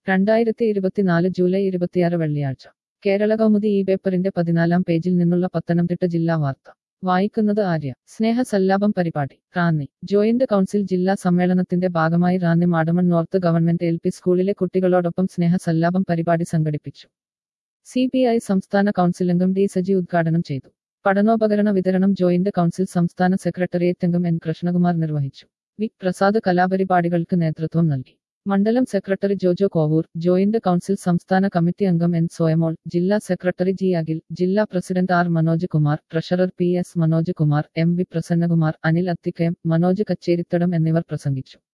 2024 July 26 വെള്ളിയാഴ്ച കേരള കൗമുദി ഈ പേപ്പറിന്റെ 14-ാം പേജിൽ നിന്നുള്ള പത്തനംതിട്ട ജില്ലാ വാർത്ത വായിക്കുന്നത് ആര്യ. സ്നേഹ സല്ലാപം പരിപാടി റാന്നി. ജോയിന്റ് കൗൺസിൽ ജില്ലാ സമ്മേളനത്തിന്റെ ഭാഗമായി Ranni Madamon north government LP സ്കൂളിലെ കുട്ടികളോടൊപ്പം സ്നേഹ സല്ലാപം പരിപാടി സംഘടിപ്പിച്ചു. CPI സംസ്ഥാന കൗൺസിൽ അംഗം D സജി ഉദ്ഘാടനം ചെയ്തു. പഠനോപകരണ വിതരണം ജോയിന്റ് കൗൺസിൽ സംസ്ഥാന സെക്രട്ടേറിയറ്റ് അംഗം N കൃഷ്ണകുമാർ നിർവഹിച്ചു. വി പ്രസാദ് കലാപരിപാടികൾക്ക് നേതൃത്വം നൽകി. മണ്ഡലം secretary Jojo Kovoor, joint council സംസ്ഥാന കമ്മിറ്റി അംഗം N സോയമോൾ, ജില്ലാ സെക്രട്ടറി G അഖിൽ, ജില്ലാ president R Manoj Kumar, treasurer PS Manoj Kumar, MV Prasannakumar, Anil Athikkayam, Manoj Kacheriththadam എന്നിവർ പ്രസംഗിച്ചു.